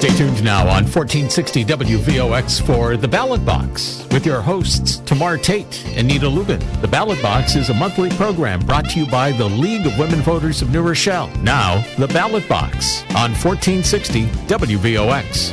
Stay tuned now on 1460 WVOX for The Ballot Box with your hosts Tamar Tate and Nina Lubin. The Ballot Box is a monthly program brought to you by the League of Women Voters of New Rochelle. Now, The Ballot Box on 1460 WVOX.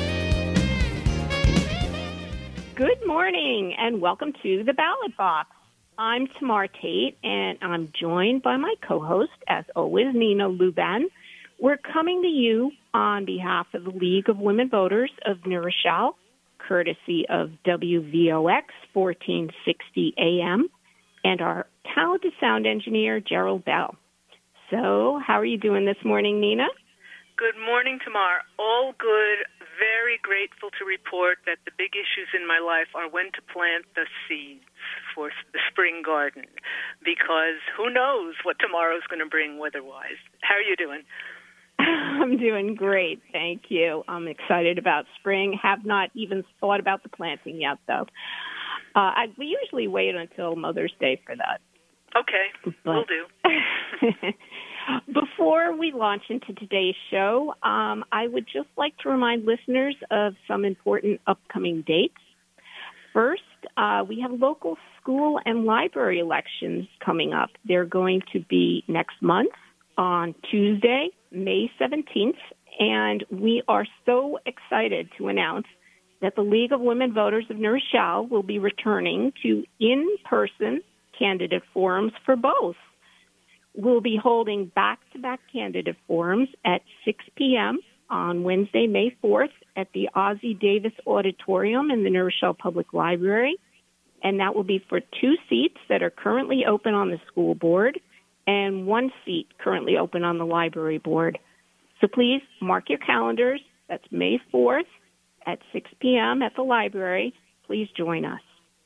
Good morning and welcome to The Ballot Box. I'm Tamar Tate and I'm joined by my co-host, as always, Nina Lubin. We're coming to you on behalf of the League of Women Voters of New Rochelle, courtesy of WVOX 1460 AM, and our talented sound engineer, Gerald Bell. So, how are you doing this morning, Nina? Good morning, Tamar. All good. Very grateful to report that the big issues in my life are when to plant the seeds for the spring garden, because who knows what tomorrow's going to bring weather-wise. How are you doing? I'm doing great, thank you. I'm excited about spring. Have not even thought about the planting yet, though. We usually wait until Mother's Day for that. Okay, will do. Before we launch into today's show, I would just like to remind listeners of some important upcoming dates. First, we have local school and library elections coming up. They're going to be next month on Tuesday, May 17th, and we are so excited to announce that the League of Women Voters of New Rochelle will be returning to in-person candidate forums for both. We'll be holding back-to-back candidate forums at 6 p.m. on Wednesday, May 4th at the Ozzie Davis Auditorium in the New Rochelle Public Library, and that will be for 2 seats that are currently open on the school board and 1 seat currently open on the library board. So please mark your calendars. That's May 4th at 6 p.m. at the library. Please join us.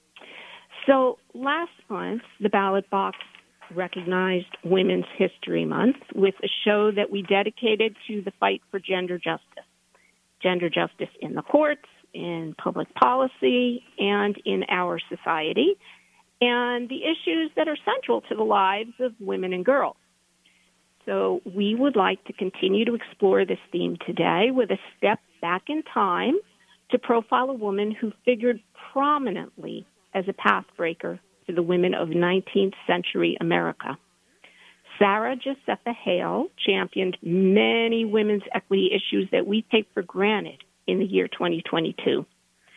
So last month, the Ballot Box recognized Women's History Month with a show that we dedicated to the fight for gender justice in the courts, in public policy, and in our society, and the issues that are central to the lives of women and girls. So we would like to continue to explore this theme today with a step back in time to profile a woman who figured prominently as a pathbreaker for the women of 19th century America. Sarah Josepha Hale championed many women's equity issues that we take for granted in the year 2022.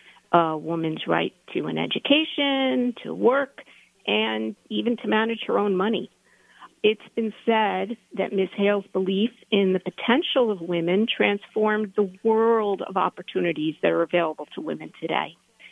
A woman's right to an education, to work, and even to manage her own money. It's been said that Ms. Hale's belief in the potential of women transformed the world of opportunities that are available to women today.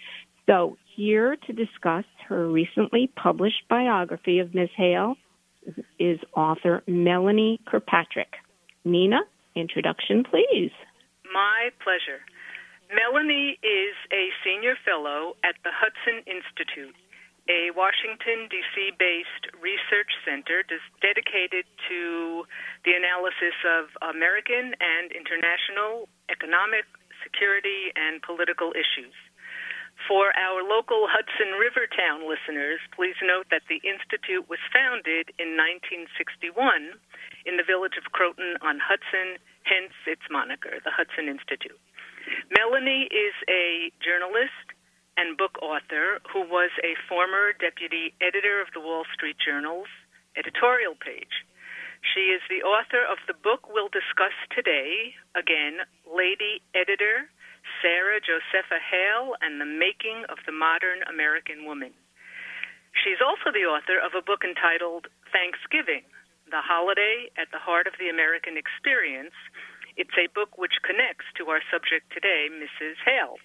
So here to discuss her recently published biography of Ms. Hale is author Melanie Kirkpatrick. Nina, introduction, please. My pleasure. Melanie is a senior fellow at the Hudson Institute, a Washington, D.C.-based research center dedicated to the analysis of American and international economic, security, and political issues. For our local Hudson River town listeners, please note that the Institute was founded in 1961 in the village of Croton on Hudson, hence its moniker, the Hudson Institute. Melanie is a journalist and book author who was a former deputy editor of the Wall Street Journal's editorial page. She is the author of the book we'll discuss today, again, Lady Editor, Sarah Josepha Hale and the Making of the Modern American Woman. She's also the author of a book entitled Thanksgiving, the Holiday at the Heart of the American Experience. It's a book which connects to our subject today, Mrs. Hale.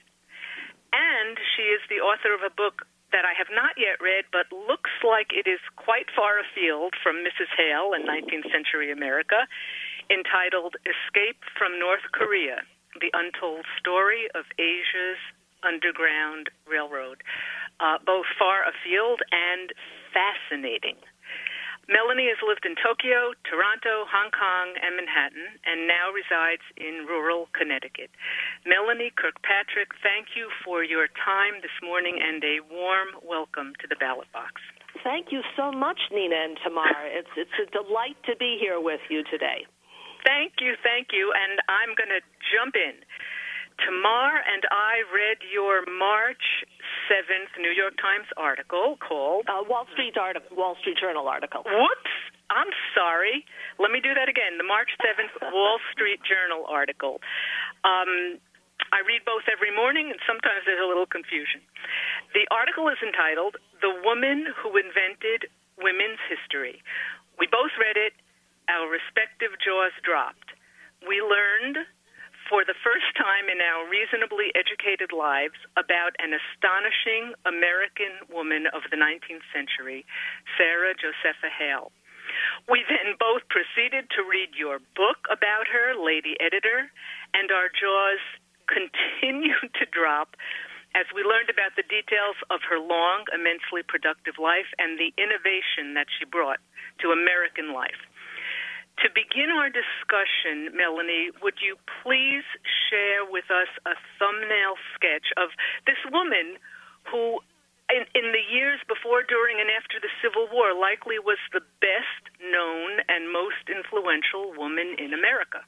And she is the author of a book that I have not yet read, but looks like it is quite far afield from Mrs. Hale in 19th century America, entitled Escape from North Korea, The Untold Story of Asia's Underground Railroad. Both far afield and fascinating. Melanie has lived in Tokyo, Toronto, Hong Kong, and Manhattan, and now resides in rural Connecticut. Melanie Kirkpatrick, thank you for your time this morning and a warm welcome to the Ballot Box. Thank you so much, Nina and Tamar. It's a delight to be here with you today. Thank you, and I'm going to jump in. Tamar and I read your March 7th New York Times article called Wall Street Journal article. Whoops! I'm sorry. Let me do that again. The March 7th Wall Street Journal article. I read both every morning, and sometimes there's a little confusion. The article is entitled, "The Woman Who Invented Women's History." We both read it. Our respective jaws dropped. We learned for the first time in our reasonably educated lives about an astonishing American woman of the 19th century, Sarah Josepha Hale. We then both proceeded to read your book about her, Lady Editor, and our jaws continued to drop as we learned about the details of her long, immensely productive life and the innovation that she brought to American life. To begin our discussion, Melanie, would you please share with us a thumbnail sketch of this woman who, in the years before, during, and after the Civil War, likely was the best known and most influential woman in America?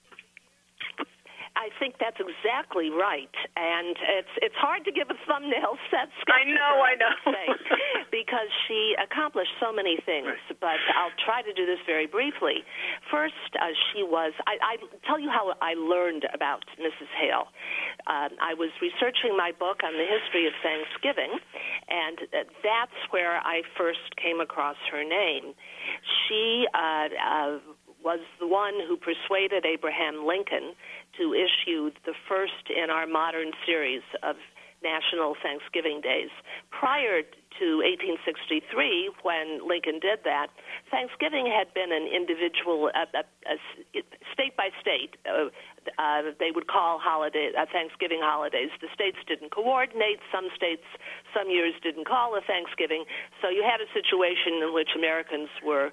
I think that's exactly right, and it's hard to give a thumbnail set sketch. I know. Because she accomplished so many things, right. But I'll try to do this very briefly. First, she was, I tell you how I learned about Mrs. Hale. I was researching my book on the history of Thanksgiving, and that's where I first came across her name. She was the one who persuaded Abraham Lincoln to issue the first in our modern series of national Thanksgiving days. Prior to 1863, when Lincoln did that, Thanksgiving had been an individual, state by state. They would call Thanksgiving holidays. The states didn't coordinate. Some states, some years didn't call a Thanksgiving. So you had a situation in which Americans were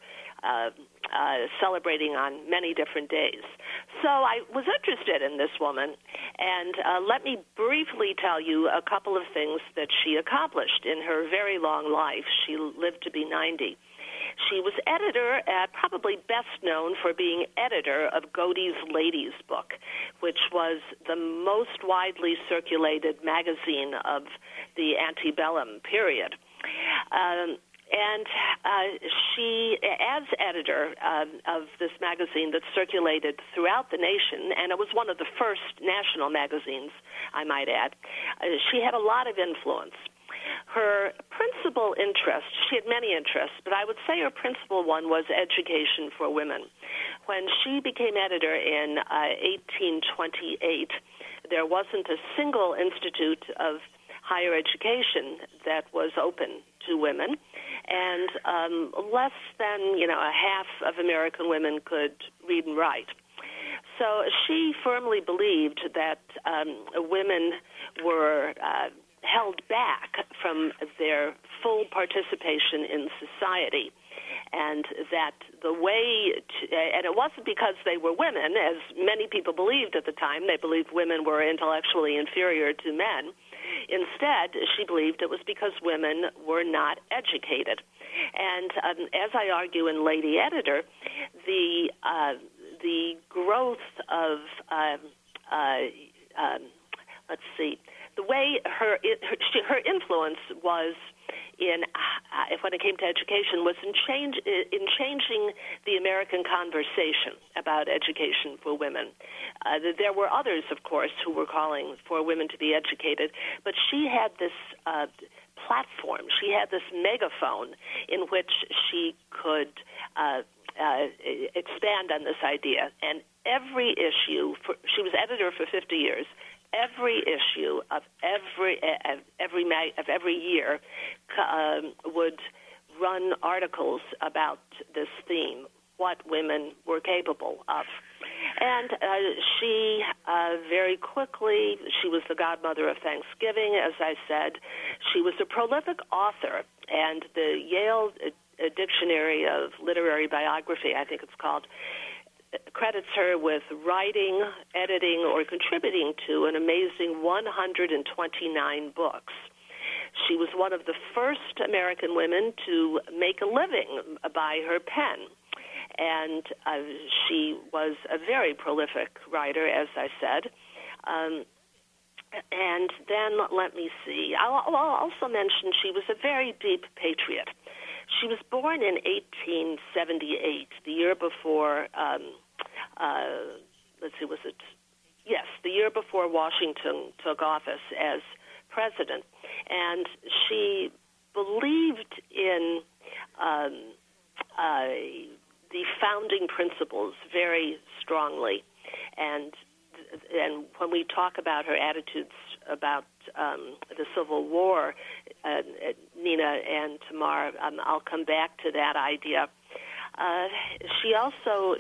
celebrating on many different days. So I was interested in this woman, and let me briefly tell you a couple of things that she accomplished in her very long life. She lived to be 90. She was editor, probably best known for being editor of Godey's Ladies book, which was the most widely circulated magazine of the antebellum period. And she, as editor of this magazine that circulated throughout the nation, and it was one of the first national magazines, I might add, she had a lot of influence. Her principal interest, she had many interests, but I would say her principal one was education for women. When she became editor in 1828, there wasn't a single institute of higher education that was open to women, and less than a half of American women could read and write. So she firmly believed that women were held back from their full participation in society, and that the way and it wasn't because they were women, as many people believed at the time. They believed women were intellectually inferior to men. Instead, she believed it was because women were not educated. And as I argue in Lady Editor, the growth of the way her influence was when it came to education, was in changing the American conversation about education for women. There were others, of course, who were calling for women to be educated, but she had this platform. She had this megaphone in which she could expand on this idea. And every issue, she was editor for 50 years. Every issue of every year would run articles about this theme, what women were capable of. And she very quickly, she was the godmother of Thanksgiving, as I said. She was a prolific author, and the Yale Dictionary of Literary Biography, I think it's called, credits her with writing, editing, or contributing to an amazing 129 books. She was one of the first American women to make a living by her pen, and she was a very prolific writer, as I said. And then, let me see, I'll also mention she was a very deep patriot. She was born in 1878, the year before, the year before Washington took office as president. And she believed in the founding principles very strongly. And when we talk about her attitudes about the Civil War, Nina and Tamar, I'll come back to that idea. She was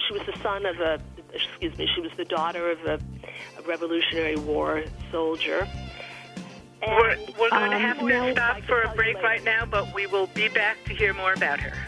the daughter of a Revolutionary War soldier. And we're going to have to stop for a break right now, but we will be back to hear more about her.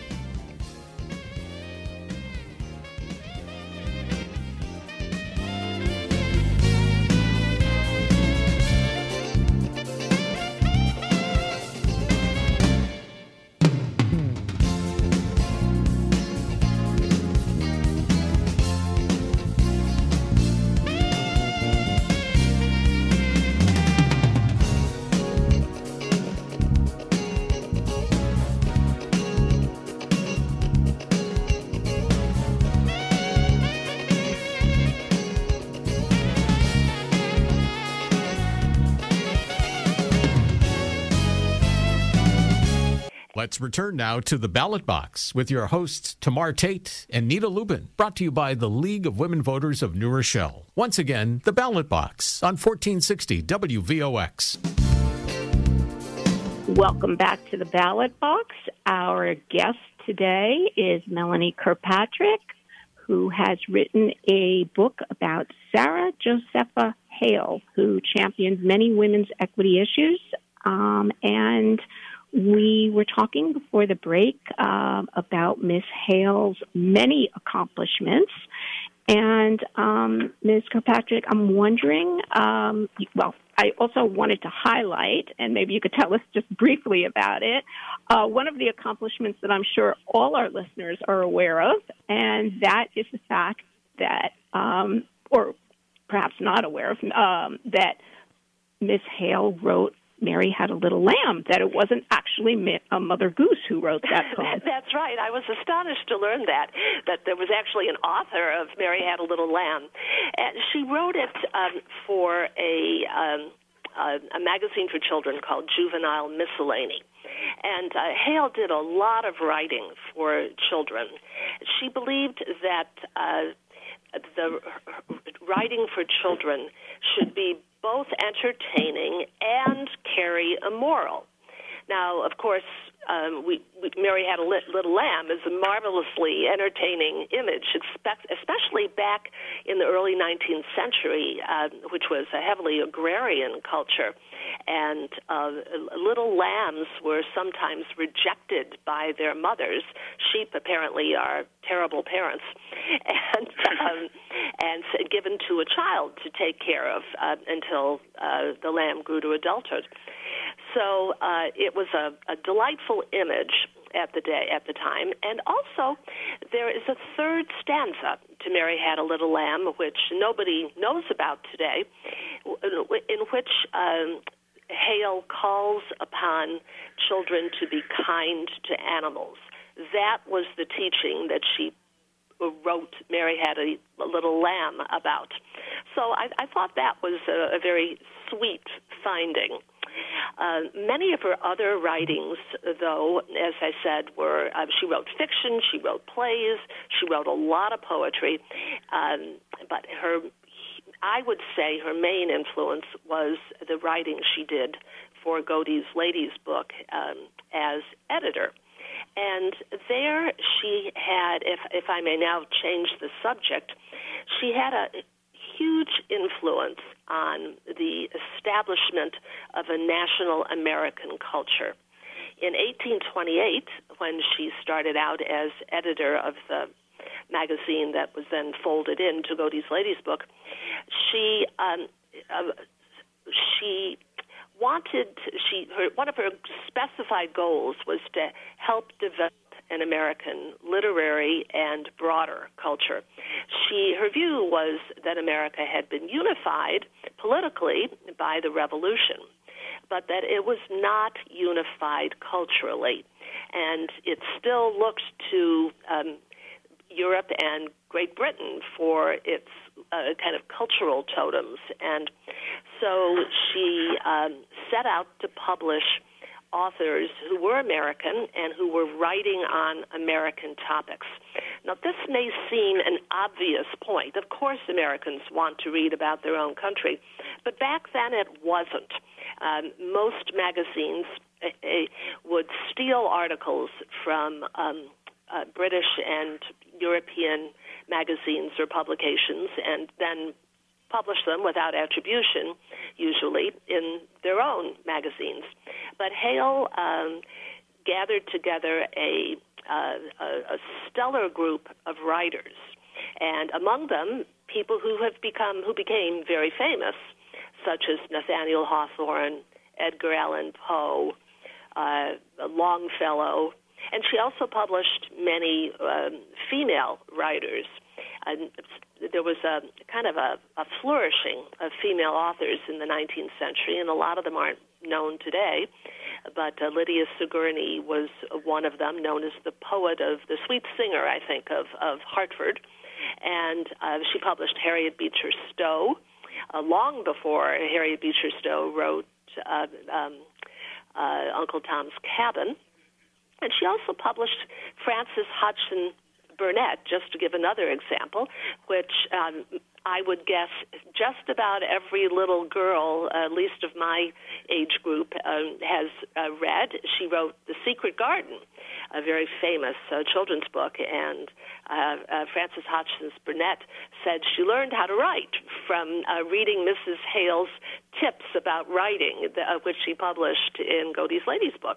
Let's return now to the Ballot Box with your hosts, Tamar Tate and Nita Lubin, brought to you by the League of Women Voters of New Rochelle. Once again, the Ballot Box on 1460 WVOX. Welcome back to the Ballot Box. Our guest today is Melanie Kirkpatrick, who has written a book about Sarah Josepha Hale, who champions many women's equity issues. And we were talking before the break about Ms. Hale's many accomplishments. And Ms. Kirkpatrick, I'm wondering, I also wanted to highlight, and maybe you could tell us just briefly about it, one of the accomplishments that I'm sure all our listeners are aware of, and that is the fact that, or perhaps not aware of, that Ms. Hale wrote Mary Had a Little Lamb, that it wasn't actually Mother Goose who wrote that poem. That's right. I was astonished to learn that there was actually an author of Mary Had a Little Lamb. And she wrote it for a magazine for children called Juvenile Miscellany. And Hale did a lot of writing for children. She believed that the writing for children should be both entertaining and carry a moral. Now, of course, Mary Had a Little Lamb is a marvelously entertaining image, especially back in the early 19th century, which was a heavily agrarian culture. And little lambs were sometimes rejected by their mothers. Sheep apparently are terrible parents, and given to a child to take care of until the lamb grew to adulthood. So it was a delightful image at the time. And also, there is a third stanza to Mary Had a Little Lamb, which nobody knows about today, in which Hale calls upon children to be kind to animals. That was the teaching that she wrote Mary Had a Little Lamb about. So I thought that was a very sweet finding. Many of her other writings, though, as I said, were she wrote fiction, she wrote plays, she wrote a lot of poetry, but I would say her main influence was the writing she did for Godey's Ladies book as editor. And there she had, if I may now change the subject, she had a huge influence on the establishment of a national American culture. In 1828, when she started out as editor of the magazine that was then folded into Godey's Ladies book, one of her specified goals was to help develop an American literary and broader culture. Her view was that America had been unified politically by the Revolution, but that it was not unified culturally, and it still looked to Europe and Great Britain for its kind of cultural totems. And so she set out to publish authors who were American and who were writing on American topics. Now, this may seem an obvious point. Of course, Americans want to read about their own country, but back then it wasn't. Most magazines would steal articles from British and European magazines or publications and then publish them without attribution, usually, in their own magazines. But Hale gathered together a stellar group of writers, and among them, people who became very famous, such as Nathaniel Hawthorne, Edgar Allan Poe, Longfellow, and she also published many female writers. And there was a kind of a flourishing of female authors in the 19th century, and a lot of them aren't known today. But Lydia Sigourney was one of them, known as the poet of the sweet singer, I think, of Hartford. And she published Harriet Beecher Stowe long before Harriet Beecher Stowe wrote Uncle Tom's Cabin. And she also published Frances Hodgson Burnett, just to give another example, which I would guess just about every little girl, at least of my age group, has read. She wrote The Secret Garden, a very famous children's book, and Frances Hodgson Burnett said she learned how to write from reading Mrs. Hale's tips about writing, which she published in Godey's Lady's book.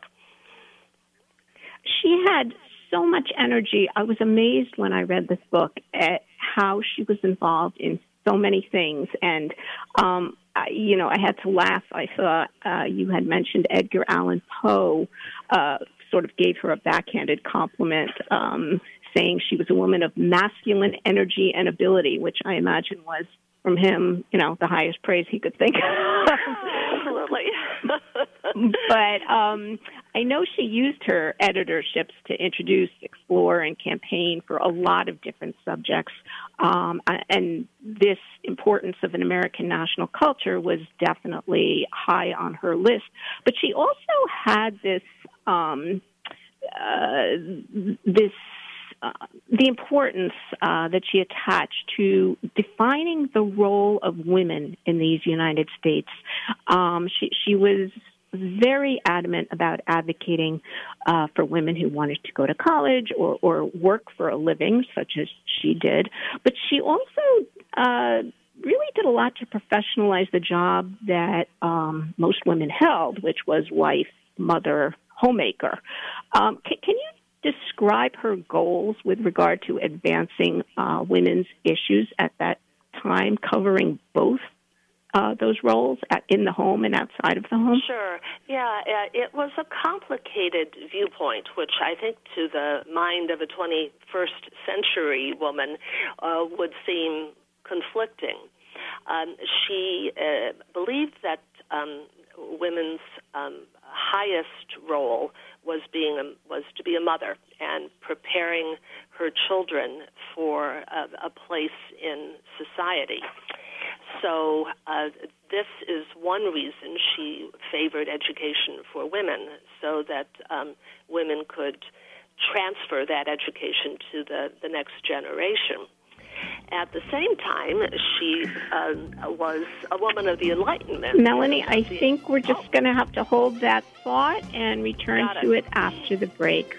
She had so much energy. I was amazed when I read this book at how she was involved in so many things. And, I had to laugh. I saw you had mentioned Edgar Allan Poe sort of gave her a backhanded compliment, saying she was a woman of masculine energy and ability, which I imagine was, from him, the highest praise he could think of. Absolutely. But I know she used her editorships to introduce, explore, and campaign for a lot of different subjects. And this importance of an American national culture was definitely high on her list. But she also had this the importance that she attached to defining the role of women in these United States. She was very adamant about advocating for women who wanted to go to college or work for a living, such as she did. But she also really did a lot to professionalize the job that most women held, which was wife, mother, homemaker. Can you describe her goals with regard to advancing women's issues at that time, covering both those roles in the home and outside of the home? Sure. Yeah, it was a complicated viewpoint, which I think to the mind of a 21st century woman would seem conflicting. She believed that women's highest role was to be a mother and preparing her children for a place in society. So this is one reason she favored education for women, so that women could transfer that education to the next generation. At the same time, she was a woman of the Enlightenment. Melanie, I think we're just going to have to hold that thought and return to it after the break.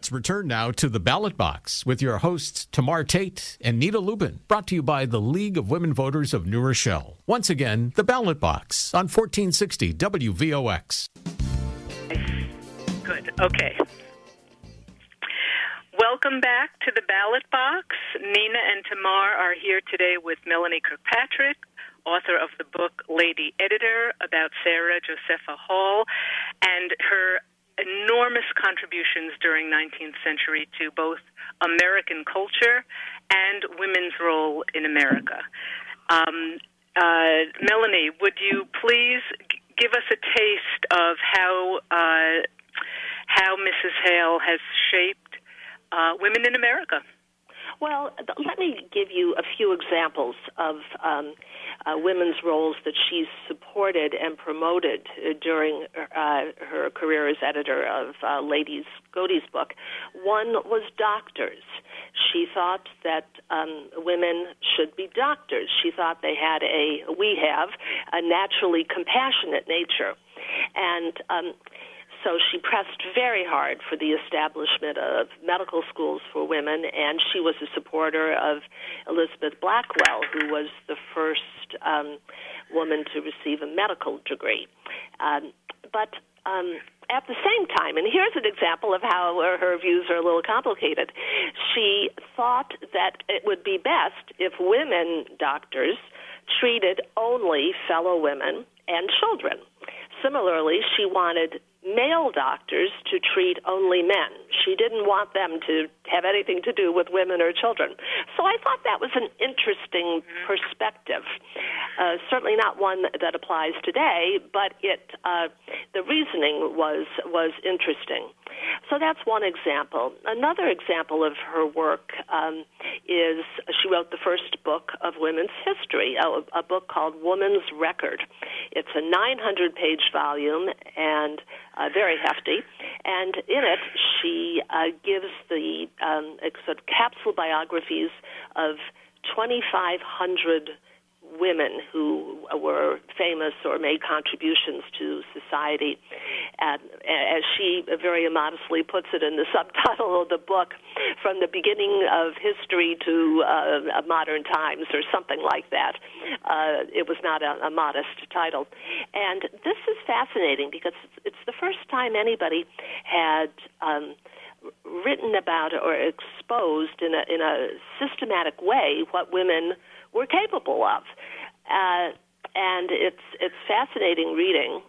Let's return now to the Ballot Box with your hosts Tamar Tate and Nita Lubin, brought to you by the League of Women Voters of New Rochelle. Once again, the Ballot Box on 1460 WVOX. Good. Okay. Welcome back to the Ballot Box. Nina and Tamar are here today with Melanie Kirkpatrick, author of the book Lady Editor, about Sarah Josepha Hall and her enormous contributions during 19th century to both American culture and women's role in America. Melanie, would you please give us a taste of how Mrs. Hale has shaped women in America? Well, let me give you a few examples of women's roles that she's supported and promoted during her career as editor of Lady Godey's book. One was doctors. She thought that women should be doctors. She thought we have a naturally compassionate nature. And so she pressed very hard for the establishment of medical schools for women, and she was a supporter of Elizabeth Blackwell, who was the first woman to receive a medical degree. But at the same time, and here's an example of how her views are a little complicated, she thought that it would be best if women doctors treated only fellow women and children. Similarly, she wanted male doctors to treat only men. She didn't want them to have anything to do with women or children. So I thought that was an interesting perspective. Certainly not one that applies today, but the reasoning was interesting. So that's one example. Another example of her work is she wrote the first book of women's history, a book called Woman's Record. It's a 900-page volume and very hefty, and in it she gives the sort of capsule biographies of 2,500 women who were famous or made contributions to society. And as she very immodestly puts it in the subtitle of the book, from the beginning of history to modern times, or something like that. It was not a modest title. And this is fascinating because it's the first time anybody had written about or exposed in a systematic way what women were capable of. And it's fascinating reading,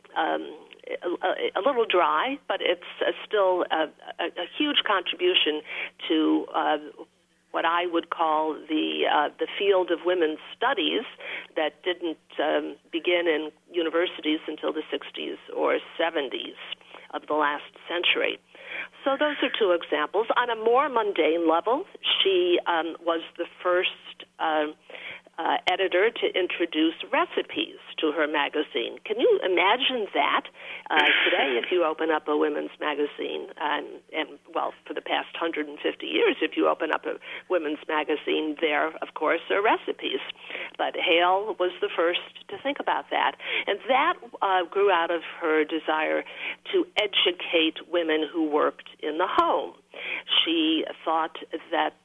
a little dry, but it's still a huge contribution to what I would call the field of women's studies that didn't begin in universities until the 60s or 70s of the last century. So those are two examples. On a more mundane level, she was the first editor to introduce recipes to her magazine. Can you imagine that? Today, if you open up a women's magazine, and for the past 150 years, if you open up a women's magazine, there, of course, are recipes. But Hale was the first to think about that. And that grew out of her desire to educate women who worked in the home. She thought that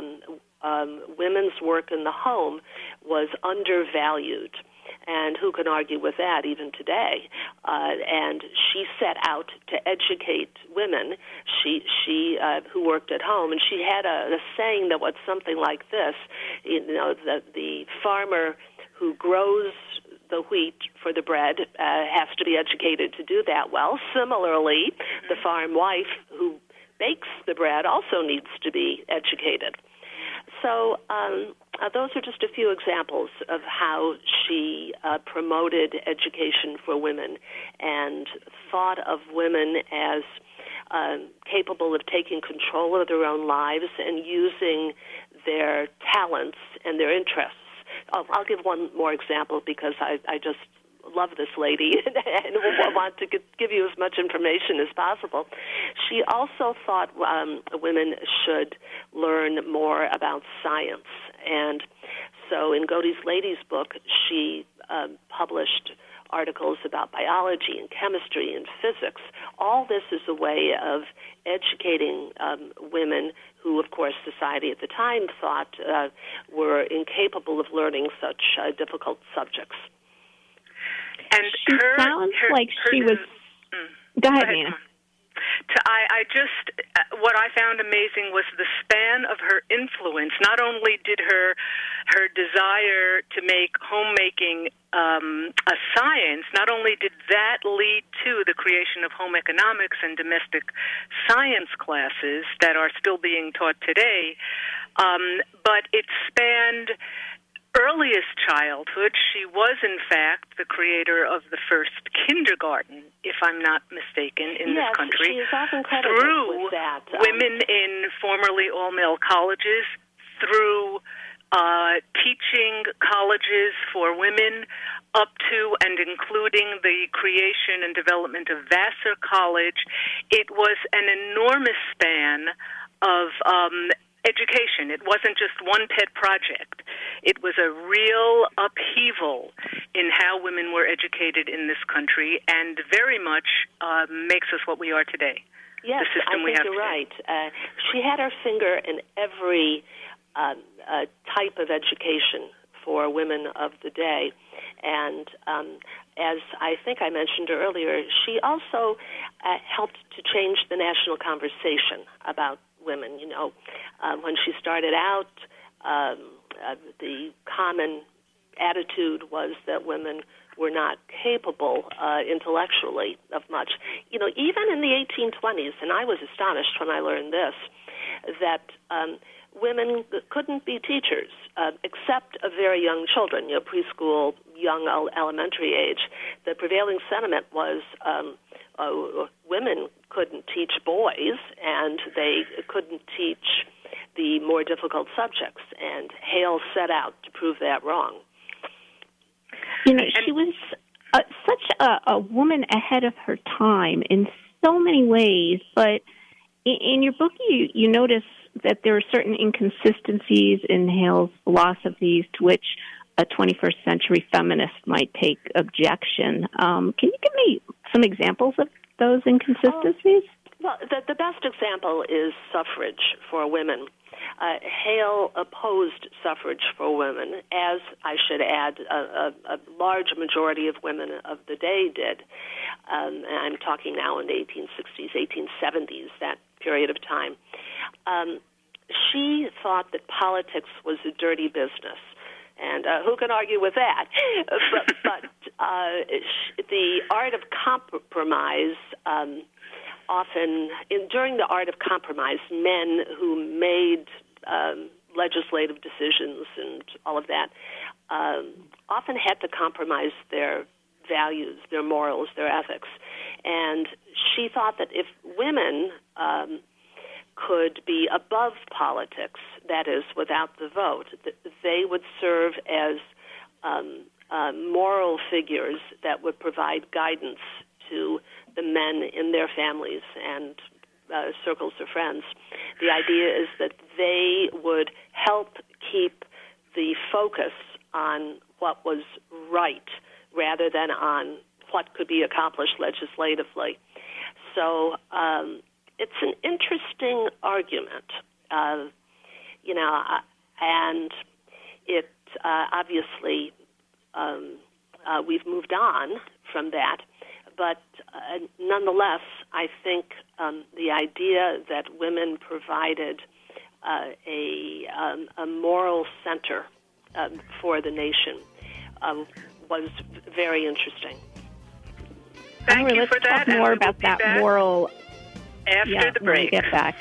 women's work in the home was undervalued. And who can argue with that even today? And she set out to educate women who worked at home. And she had a saying that was something like this, that the farmer who grows the wheat for the bread has to be educated to do that well. Similarly, the farm wife who bakes the bread also needs to be educated. So those are just a few examples of how she promoted education for women and thought of women as capable of taking control of their own lives and using their talents and their interests. I'll give one more example because I just love this lady and want to give you as much information as possible. She also thought women should learn more about science. And so in Godey's Lady's book, she published articles about biology and chemistry and physics. All this is a way of educating women who, of course, society at the time thought were incapable of learning such difficult subjects. And she sounds like she was... Go ahead, Nina. What I found amazing was the span of her influence. Not only did her desire to make homemaking a science, not only did that lead to the creation of home economics and domestic science classes that are still being taught today, but it spanned earliest childhood. She was, in fact, the creator of the first kindergarten, if I'm not mistaken, in this country. She is often credited through with that. Women in formerly all-male colleges, through teaching colleges for women, up to and including the creation and development of Vassar College. It was an enormous span of education. It wasn't just one pet project. It was a real upheaval in how women were educated in this country, and very much makes us what we are today. Yes, the system I we think have you're today. right. She had her finger in every type of education for women of the day, and as I think I mentioned earlier, she also helped to change the national conversation about women. You know, when she started out, the common attitude was that women were not capable intellectually of much. You know, even in the 1820s, and I was astonished when I learned this, that women couldn't be teachers except of very young children, you know, preschool, young elementary age. The prevailing sentiment was women couldn't teach boys, and they couldn't teach the more difficult subjects, and Hale set out to prove that wrong. You know, she was such a woman ahead of her time in so many ways, but in your book you notice that there are certain inconsistencies in Hale's philosophies to which a 21st century feminist might take objection. Can you give me some examples of those inconsistencies? Well, the best example is suffrage for women. Hale opposed suffrage for women, as I should add, a large majority of women of the day did. And I'm talking now in the 1860s, 1870s, that period of time. She thought that politics was a dirty business. And who can argue with that? But the art of compromise, often, during the art of compromise, men who made legislative decisions and all of that often had to compromise their values, their morals, their ethics. And she thought that if women could be above politics, that is, without the vote, they would serve as moral figures that would provide guidance to the men in their families and circles of friends. The idea is that they would help keep the focus on what was right rather than on what could be accomplished legislatively. So it's an interesting argument, you know, and it obviously we've moved on from that, but nonetheless, I think the idea that women provided a moral center for the nation was very interesting. Thank you for that. Let's talk more about that moral after the break. When we get back.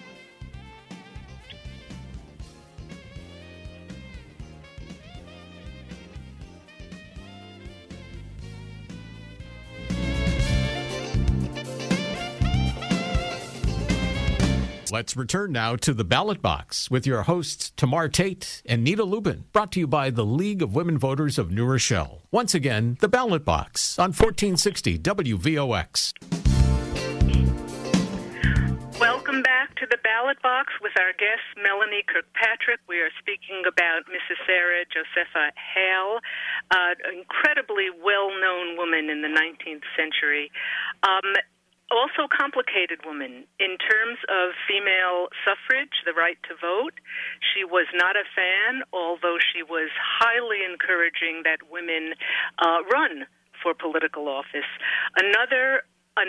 Let's return now to the Ballot Box with your hosts Tamar Tate and Nita Lubin, brought to you by the League of Women Voters of New Rochelle. Once again, the Ballot Box on 1460 WVOX. Welcome back to the Ballot Box with our guest, Melanie Kirkpatrick. We are speaking about Mrs. Sarah Josepha Hale, an incredibly well-known woman in the 19th century. Also complicated woman in terms of female suffrage, the right to vote. She was not a fan, although she was highly encouraging that women run for political office. Another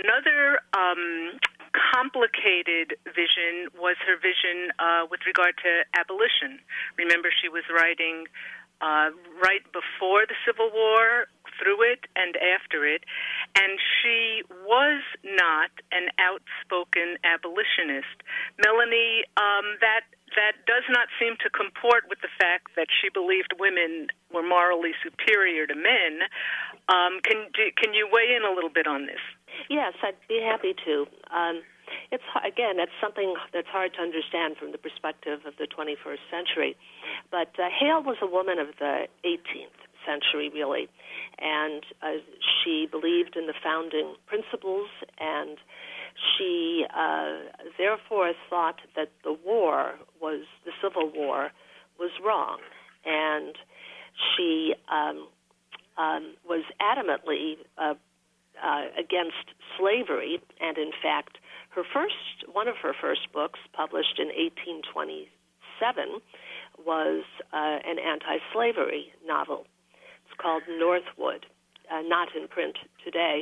complicated vision was her vision with regard to abolition. Remember, she was writing right before the Civil War, through it, and after it, and she was not an outspoken abolitionist. Melanie, that does not seem to comport with the fact that she believed women were morally superior to men. Can you weigh in a little bit on this? Yes, I'd be happy to. It's something that's hard to understand from the perspective of the 21st century. But Hale was a woman of the 18th century, really, and she believed in the founding principles, and she therefore thought that the Civil War was wrong, and she was adamantly against slavery, and in fact, one of her first books, published in 1827, was an anti-slavery novel. It's called Northwood, not in print today.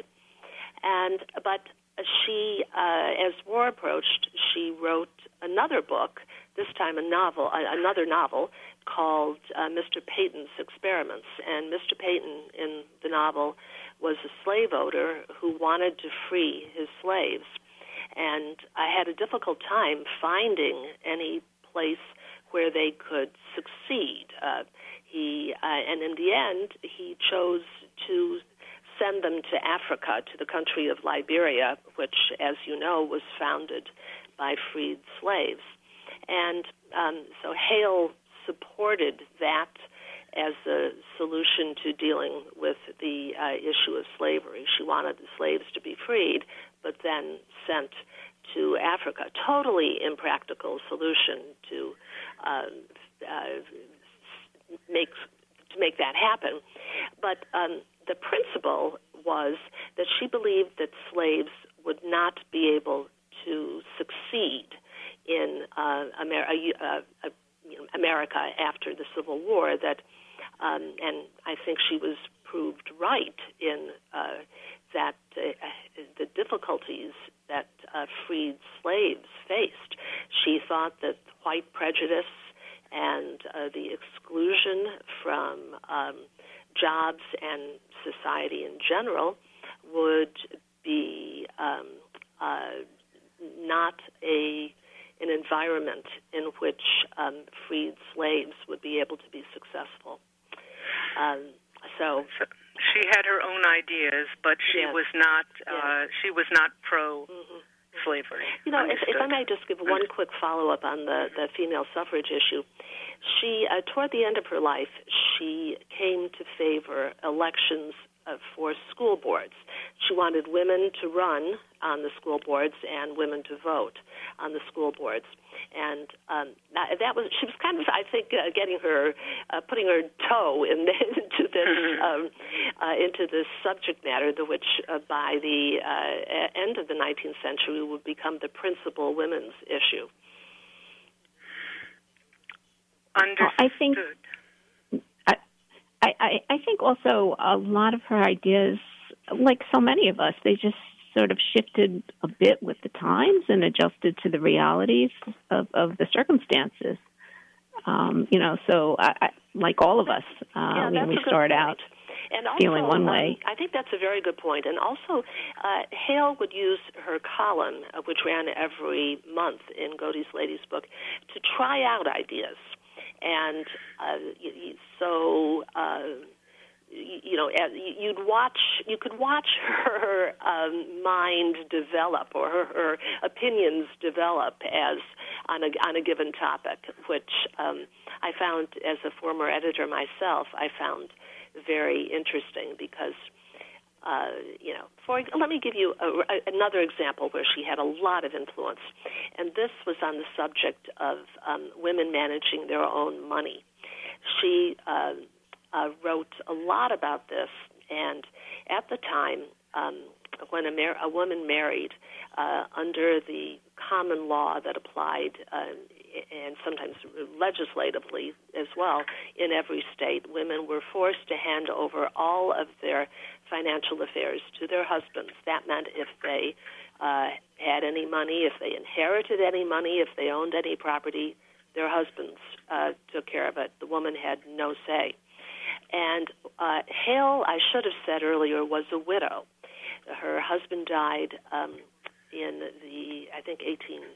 But she, as war approached, she wrote another book, this time another novel called Mr. Peyton's Experiments. And Mr. Peyton in the novel was a slave owner who wanted to free his slaves. And I had a difficult time finding any place where they could succeed. And in the end, he chose to send them to Africa, to the country of Liberia, which, as you know, was founded by freed slaves. And so Hale supported that as a solution to dealing with the issue of slavery. She wanted the slaves to be freed, but then sent to Africa. Totally impractical solution to make that happen. But the principle was that she believed that slaves would not be able to succeed in America after the Civil War. And I think she was proved right in that the difficulties that freed slaves faced. She thought that white prejudice and the exclusion from jobs and society in general would be not an environment in which freed slaves would be able to be successful. So she had her own ideas, but she was not. She was not pro slavery. You know, if I may just give one quick follow-up on the female suffrage issue. She, toward the end of her life, she came to favor elections for school boards. She wanted women to run on the school boards and women to vote on the school boards. And that was, she was kind of, I think, putting her toe into this subject matter, which by the end of the 19th century would become the principal women's issue. Understood. I think also a lot of her ideas, like so many of us, they just sort of shifted a bit with the times and adjusted to the realities of the circumstances. So I, like all of us, we start out and also, feeling one way. I think that's a very good point. And also, Hale would use her column, which ran every month in Godey's Lady's Book, to try out ideas. And you could watch her mind develop, or her opinions develop as on a given topic, which I found, as a former editor myself, I found very interesting, because let me give you another example where she had a lot of influence, and this was on the subject of women managing their own money. She wrote a lot about this, and at the time, when a woman married under the common law that applied, and sometimes legislatively as well, in every state, women were forced to hand over all of their financial affairs to their husbands. That meant if they had any money, if they inherited any money, if they owned any property, their husbands took care of it. The woman had no say. And Hale, I should have said earlier, was a widow. Her husband died in the, I think,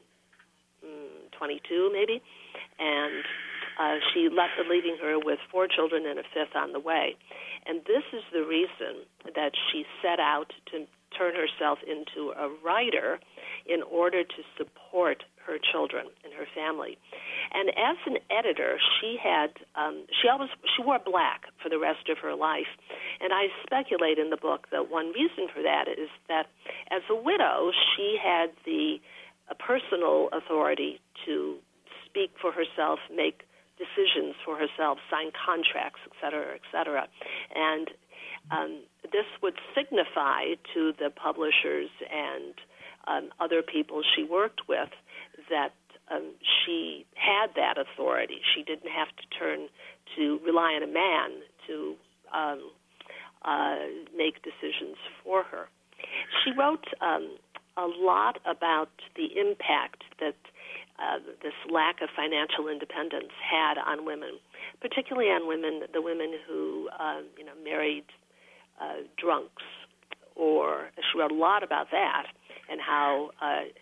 1822 maybe, and she left leaving her with 4 children and a 5th on the way. And this is the reason that she set out to turn herself into a writer in order to support her children and her family. And as an editor, she wore black for the rest of her life. And I speculate in the book that one reason for that is that as a widow, she had the personal authority to speak for herself, make decisions for herself, sign contracts, et cetera, and this would signify to the publishers and other people she worked with that she had that authority. She didn't have to rely on a man to make decisions for her. She wrote a lot about the impact that this lack of financial independence had on women, particularly on the women who married drunks. Or she wrote a lot about that and how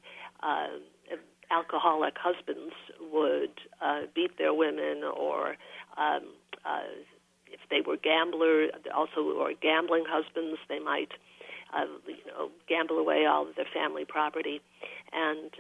alcoholic husbands would beat their women, or if they were gamblers, or gambling husbands, they might gamble away all of their family property. And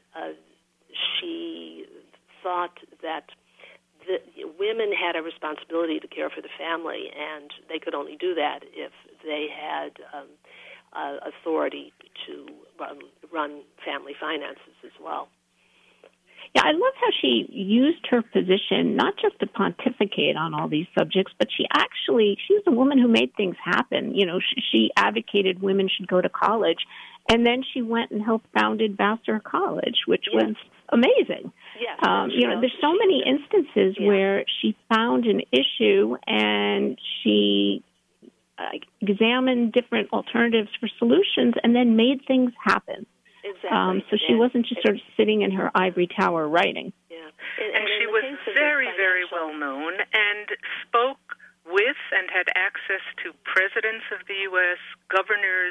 she thought that women had a responsibility to care for the family, and they could only do that if they had authority to run family finances as well. Yeah, I love how she used her position not just to pontificate on all these subjects, but she was a woman who made things happen. She advocated women should go to college, and then she went and helped founded Vassar College, which was amazing. Yes, there's so many instances where she found an issue and she examined different alternatives for solutions and then made things happen. Exactly. So she wasn't just sort of sitting in her ivory tower writing. Yeah. And she was very, very well known and spoke with and had access to presidents of the U.S., governors,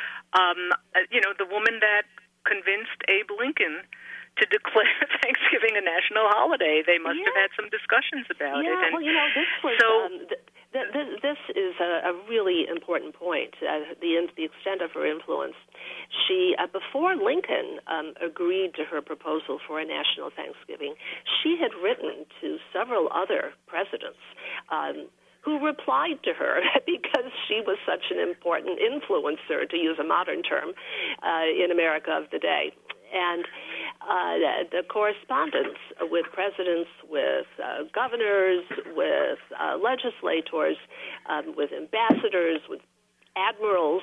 the woman that convinced Abe Lincoln to declare Thanksgiving a national holiday. They must have had some discussions about it. And this was... This is a really important point, the extent of her influence. She, before Lincoln agreed to her proposal for a national Thanksgiving, she had written to several other presidents who replied to her because she was such an important influencer, to use a modern term, in America of the day. And the correspondence with presidents, with governors, with legislators, with ambassadors, with admirals,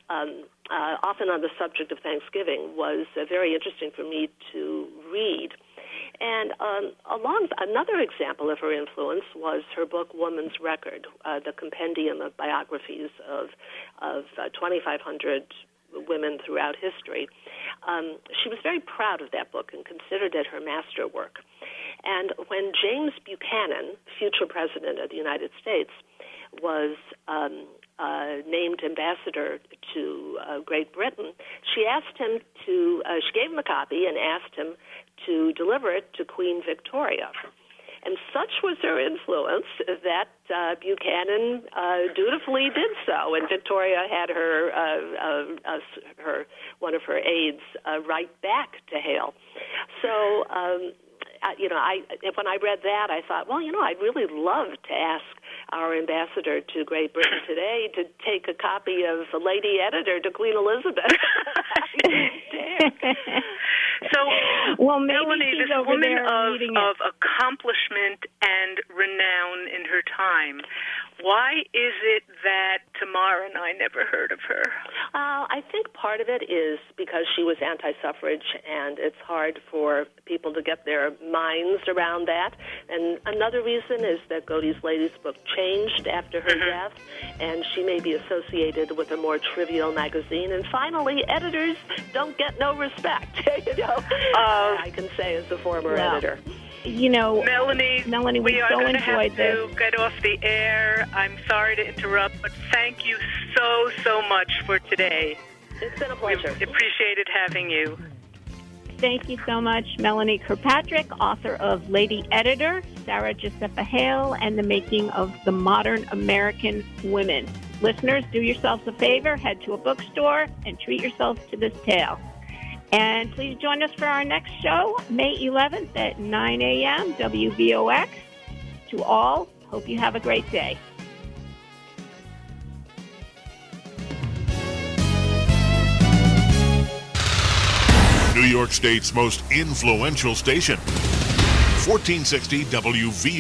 often on the subject of Thanksgiving, was very interesting for me to read. And another example of her influence was her book Woman's Record, the compendium of biographies of 2,500 women throughout history. She was very proud of that book and considered it her masterwork. And when James Buchanan, future president of the United States, was named ambassador to Great Britain, she gave him a copy and asked him to deliver it to Queen Victoria. And such was her influence that Buchanan dutifully did so, and Victoria had one of her aides write back to Hale. So, when I read that, I thought, I'd really love to ask our ambassador to Great Britain today to take a copy of the Lady Editor to Queen Elizabeth. So, well, maybe Melanie, she's this over woman there reading of accomplishment and renown in her time, why is it that Tamara and I never heard of her? I think part of it is because she was anti-suffrage, and it's hard for people to get their minds around that. And another reason is that Godey's Ladies book changed after her death, and she may be associated with a more trivial magazine. And finally, editors don't get no respect. I can say as a former editor. Melanie, we are so going to have enjoyed to this. get off the air. I'm sorry to interrupt, but thank you so much for today. It's been a pleasure. We appreciated having you. Thank you so much, Melanie Kirkpatrick, author of Lady Editor, Sarah Josepha Hale, and the Making of the Modern American Women. Listeners, do yourselves a favor, head to a bookstore and treat yourselves to this tale. And please join us for our next show, May 11th at 9 a.m., WVOX. To all, hope you have a great day. New York State's most influential station, 1460 WVOX.